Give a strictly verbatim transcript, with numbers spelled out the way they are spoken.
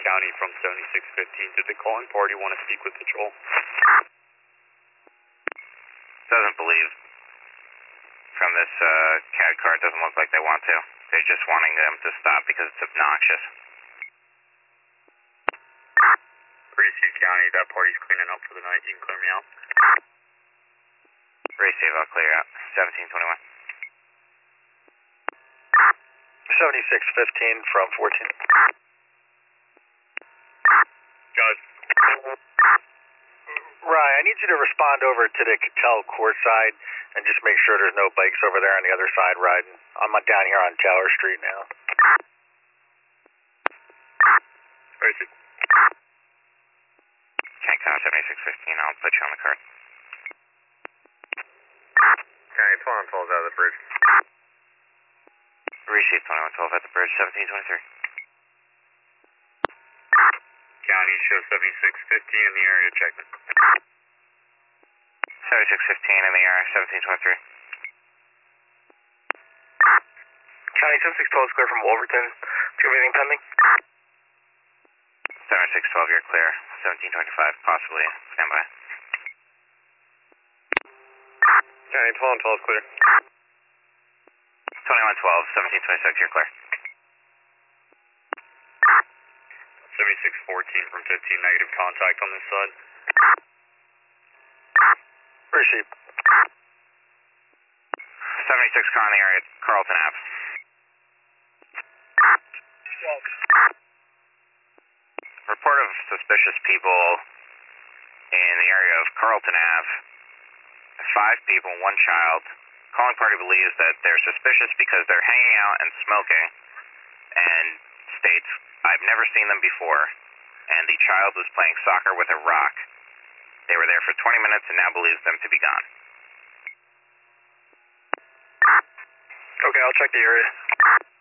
County from seventy-six fifteen. Did the calling party want to speak with patrol? Doesn't believe from this uh, C A D card, doesn't look like they want to. They're just wanting them to stop because it's obnoxious. Receive County, that party's cleaning up for the night. You can clear me out. Receive, I'll clear out. seventeen twenty-one. seventy-six fifteen from fourteen. Guys. Ryan, I need you to respond over to the Cattell court side and just make sure there's no bikes over there on the other side riding. I'm down here on Tower Street now. Receive. Can't count seventy-six fifteen, I'll put you on the card. County, twenty-one twelve out of the bridge. Receive twenty-one twelve at the bridge, seventeen twenty-three. County, show seventy-six fifteen in the area, checkman. seventy-six fifteen in the area, seventeen twenty-three. County, seventy-six twelve is clear from Wolverton. Do you have anything pending? seventy-six twelve, you're clear. seventeen twenty-five, possibly. Stand by. County, twenty-one twelve is clear. twenty-one twelve, seventeen twenty-six, you're clear. seventy-six fourteen from fifteen, negative contact on this side. Receive. seventy-six car in the area, Carlton Ave. Report of suspicious people in the area of Carlton Ave. Five people, one child. Calling party believes that they're suspicious because they're hanging out and smoking, and states, I've never seen them before, and the child was playing soccer with a rock. They were there for twenty minutes and now believes them to be gone. Okay, I'll check the area.